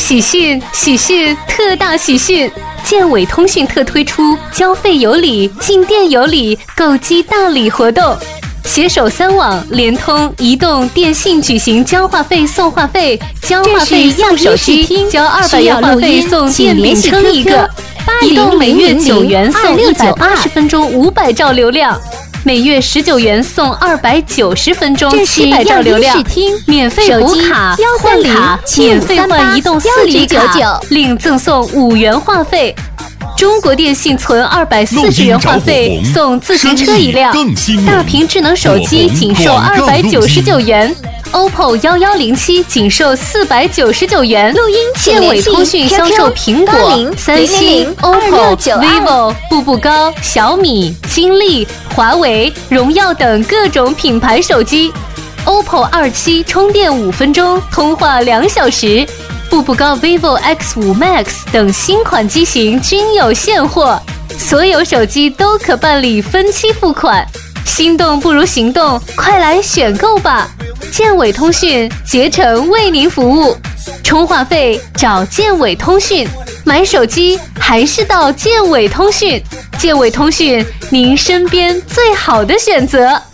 喜讯！喜讯！特大喜讯！建伟通讯特推出交费有礼、进店有礼、购机大礼活动，携手3网、联通、移动、电信举行交话费送话费，交话费送手机，交200元话费送电饼铛1个，移动每月9元送180分钟500兆流量。每月19元送290分钟700兆流量，免费补卡、换卡，免费换移动4G 卡，另赠送5元话费。中国电信存240元话费送自行车1辆，大屏智能手机仅售299元。OPPO 1107仅售499元。建伟通讯销售苹果、三星、OPPO、vivo、步步高、小米、金立、华为、荣耀等各种品牌手机。OPPO 27充电5分钟，通话2小时。步步高 vivo X5 Max 等新款机型均有现货，所有手机都可办理分期付款。心动不如行动，快来选购吧！建伟通讯竭诚为您服务，充话费找建伟通讯，买手机还是到建伟通讯。建伟通讯，您身边最好的选择。